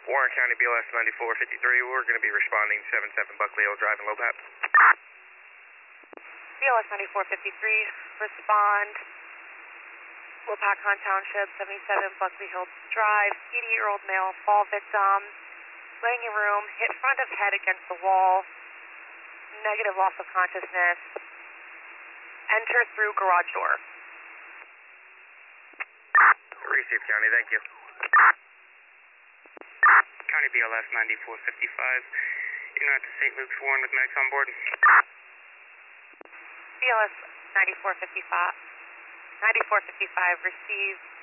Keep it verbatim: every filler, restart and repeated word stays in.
Warren County B L S ninety-four fifty-three, we're going to be responding seven seven Buckley Hill Drive in Lopat. B L S ninety-four fifty-three, respond. Lopatcon Township, seventy-seven Buckley Hill Drive, eighty-year-old male, fall victim, laying in room, hit front of head against the wall, negative loss of consciousness, enter through garage door. Received, County, thank you. County B L S ninety-four fifty-five, you're not to Saint Luke's Warren with medics on board. B L S ninety-four fifty-five, ninety-four fifty-five, received